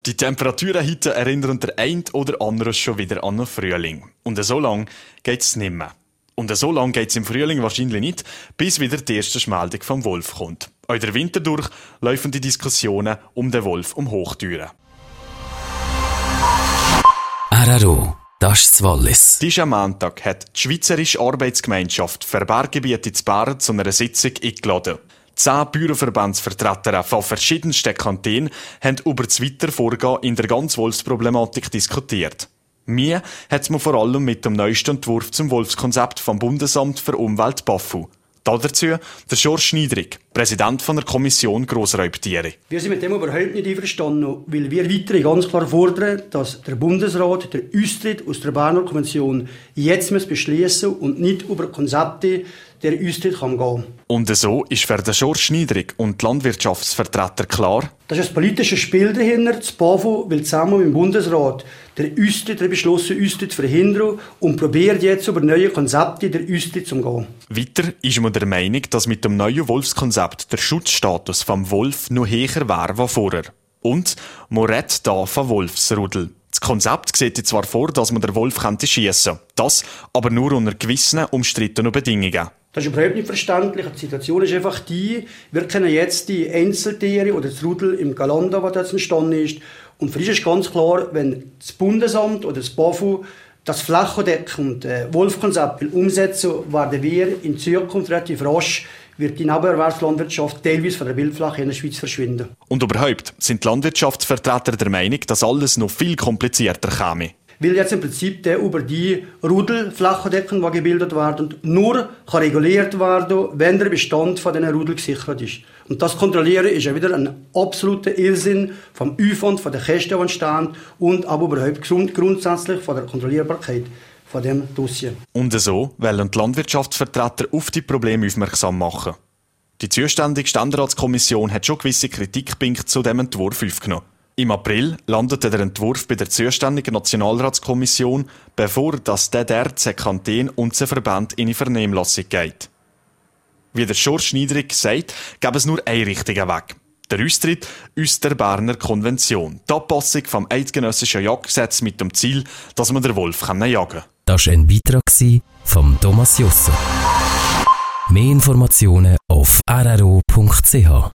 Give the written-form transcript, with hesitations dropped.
Die Temperaturen heute erinnern der ein oder andere schon wieder an den Frühling. Und so lang geht's nicht mehr. Und so lang geht's im Frühling wahrscheinlich nicht, bis wieder die erste Schmeldung vom Wolf kommt. Auch der Winter durch laufen die Diskussionen um den Wolf um Hochtüren. RRO, das ist das Wallis. Diesen Montag hat die Schweizerische Arbeitsgemeinschaft für Berggebiete in Bern zu einer Sitzung eingeladen. 10 Bauernverbandsvertreter von verschiedensten Kantonen haben über das Weitervorgehen in der ganzen Wolfsproblematik diskutiert. Mir hat man vor allem mit dem neuesten Entwurf zum Wolfskonzept vom Bundesamt für Umwelt BAFU. Dazu der George Schniedrig, Präsident von der Kommission Grossraubtiere. Wir sind mit dem überhaupt nicht einverstanden, weil wir weiter ganz klar fordern, dass der Bundesrat den Austritt aus der Berner Konvention jetzt beschließen und nicht über Konzepte der Austritt gehen kann. Und so ist für den George Schniedrig und die Landwirtschaftsvertreter klar: Das ist ein politisches Spiel dahinter. Das BAFU will zusammen mit dem Bundesrat den beschlossenen Austritt verhindern und probiert jetzt über neue Konzepte der Austritt zu gehen. Weiter ist man der Meinung, dass mit dem neuen Wolfskonzept der Schutzstatus vom Wolf noch höher wäre als vorher. Und man redet hier von Wolfsrudel. Das Konzept sieht zwar vor, dass man den Wolf schiessen könnte, das aber nur unter gewissen umstrittenen Bedingungen. Das ist überhaupt nicht verständlich. Die Situation ist einfach die, wir kennen jetzt die Einzeltiere oder das Rudel im Galanda, was jetzt entstanden ist. Und für uns ist ganz klar, wenn das Bundesamt oder das BAFU das flächendeckende Wolfkonzept umsetzen will, werden wir in Zukunft relativ rasch wird die Nebenerwerbslandwirtschaft teilweise von der Wildfläche in der Schweiz verschwinden. Und überhaupt sind die Landwirtschaftsvertreter der Meinung, dass alles noch viel komplizierter käme. Weil jetzt im Prinzip über die Rudelflächendecken, die gebildet werden, nur kann reguliert werden, wenn der Bestand von diesen Rudel gesichert ist. Und das Kontrollieren ist ja wieder ein absoluter Irrsinn vom Aufwand, von den Kosten, die entstehen und aber überhaupt grundsätzlich von der Kontrollierbarkeit von dem Dossier. Und so wollen die Landwirtschaftsvertreter auf die Probleme aufmerksam machen. Die zuständige Ständeratskommission hat schon gewisse Kritikpunkte zu diesem Entwurf aufgenommen. Im April landete der Entwurf bei der zuständigen Nationalratskommission, bevor das der Kanton und der Verband in die Vernehmlassung geht. Wie der George Schniedrig sagt, gäbe es nur einen richtigen Weg: der Austritt aus der Berner Konvention. Die Anpassung vom eidgenössischen Jagdgesetz mit dem Ziel, dass man den Wolf jagen kann. Das war ein Beitrag von Thomas Jusser. Mehr Informationen auf rro.ch.